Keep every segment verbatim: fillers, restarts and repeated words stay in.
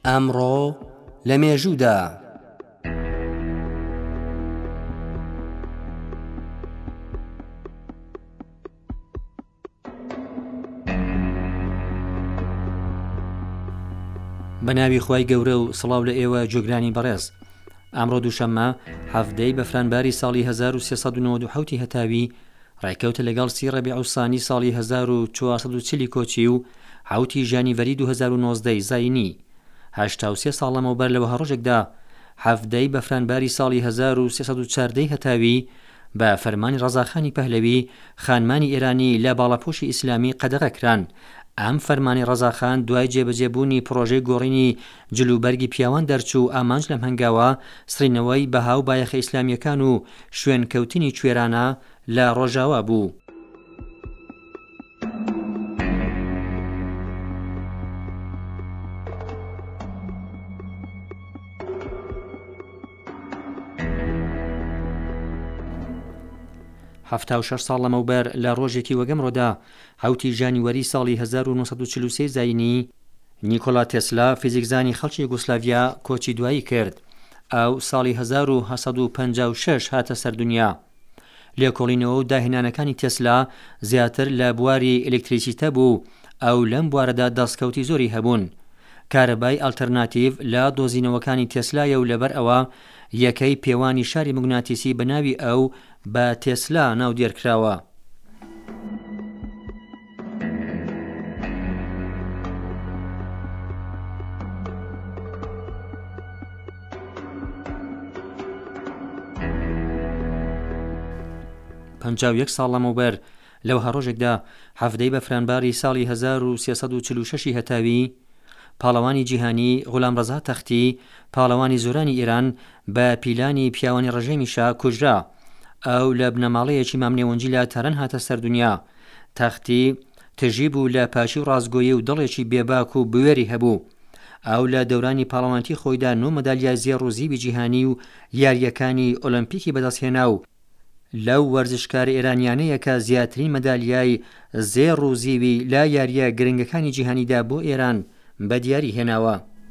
ئەمڕۆ لە مێژوودا بە ناوی خوای گەورە و سڵاو لە ئێوە جۆگرانی بەڕێز. ئەمڕۆ دووشەممە هەفتەی بەفرانباری ساڵی هەزار و سێسەد و نۆڤە و حەوت هەتاوی ڕێککەوتە لەگەڵ سی ڕەبیع الثانی ساڵی هەزار و چوارسەد و چلی کۆچی و حەوتی ژانیڤەری دوو هەزار و نۆزدە زاینی. هەشتا و سێ ساڵ لەمەوبەر لەوە هەڕۆژێکدا هەفتەی بەفرانباری ساڵی هەزار و سێسەد و چواردە هەتاوی بە فەرمانی ڕەزاخانی پەهلەوی خانمانی ئێرانی لە باڵاپۆشی ئیسلامی قەدەغەکران. ئەم فەرمانی ڕەزاخان دوای جێبەجێبوونی پرۆژەی گۆڕینی جلوبەرگی پیاوان دەرچوو ئامانج لەم هەنگاوە سڕینەوەی بەهاو بایەخە ئیسلامیەکان و شوێنکەوتنی کوێرانە لە ڕۆژاوا بوو. هەفتا و شەش ساڵ لەمەوبەر لە ڕۆژێکی وەگەمڕۆدا حەوتی ژانیوەری ساڵی هەزار و نۆسەد و چل و سێ زاینی نیکۆلا تێسلا فیزیکزانی خەڵکی یوگۆسلاڤیا کۆچی دوایی کرد. ئەو ساڵی هەزار و هەسەد و پەنجا و شەش هاتە سەردونیا. لێکۆڵینەوە و داهێنانەکانی تێسلا زیاتر لە بواری ئلکتریسیتە بوو. ئەو لەم بوارەدا دەستکەوتی زۆری هەبوون. کارەبای ئالتەرناتیڤ لە دۆزینەوەکانی تێسلایە و لەبەر ئەوە یەکەی پێوانی شاری موگناتیسی بە ناوی ئەو بە تێسلا ناودێرکراوە. پەنجا و یەک ساڵ لەمەوبەر لەو هەڕۆژێکدا هەفتەی بەفرانباری ساڵی هەزار و سێسەد و چل و شەش هەتاوی پاڵەوانی جیهانی غولامڕەزا تەختی پاڵەوانی زۆرانی ئێران بە پیلانی پیاوانی ڕژێمیشا کوژرا. ئەو لە بنەماڵەیەکی مامنێوەنجی لە تەرەن هاتە سەردونیا. تەختی تژی بوو لە پاشی و ڕازگۆیی و دڵێکی بێباک و بوێری هەبوو. ئەو لە دەورانی پاڵەوانتی خۆیدا نۆ مەدالیای زێڕ و زیوی جیهانی و یاریەکانی ئۆلۆمپیکی بەدەستهێنا و لەو وەرزشکارە ئێرانیانەیە کە زیاترین مەدالیای زێڕ و زیوی لە یاریە گرنگەکانی جیهانیدا بۆ ئێران بەدیاری هێناوە.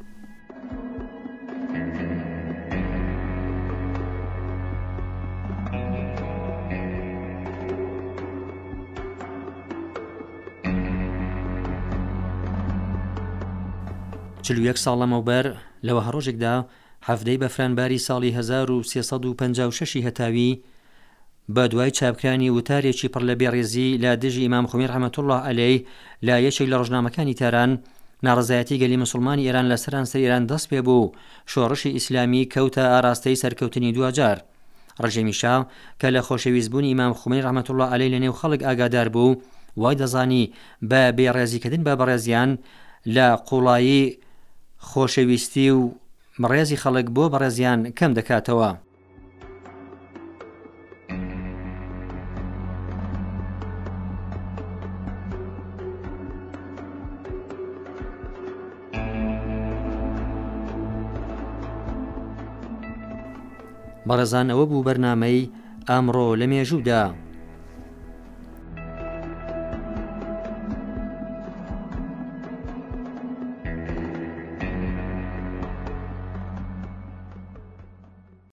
چل و یەک ساڵ لەمەوبەر لەوە هەڕۆژێکدا هەفتەی بەفرانباری ساڵی هەزار و سێسەد و پەنجا و شەش هەتاوی بە دوای چاپکرانی وتارێکی پڕ لە بێڕێزی لە دژی ئیمام خۆمێنی ڕەحمەتوڵڵاه عەلەیه لە یەکێک لە ڕۆژنامەکانی تاران ناڕەزایەتی گەلی موسڵمانی ئێران لە سەرانسەر ئێران دەست پێ بوو. شۆڕشی ئیسلامی کەوتە ئاراستەی سەرکەوتنی دوجار. ڕژێمیشا کە لە خۆشەویستبوونی ئیمام خۆمێنی ڕەحمەتوڵڵاه عەلەیه لە نێو خەڵک ئاگادار بوو وای دەزانی بە بێڕێزیکردن بە بەڕێزیان لە قوڵایی خۆشەویستی و ڕێزی خەڵک بۆ بەڕێزیان کەم دەکاتەوە. بەڕێزان ئەوە بوو بەرنامەی ئەمڕۆ لە مێژوودا.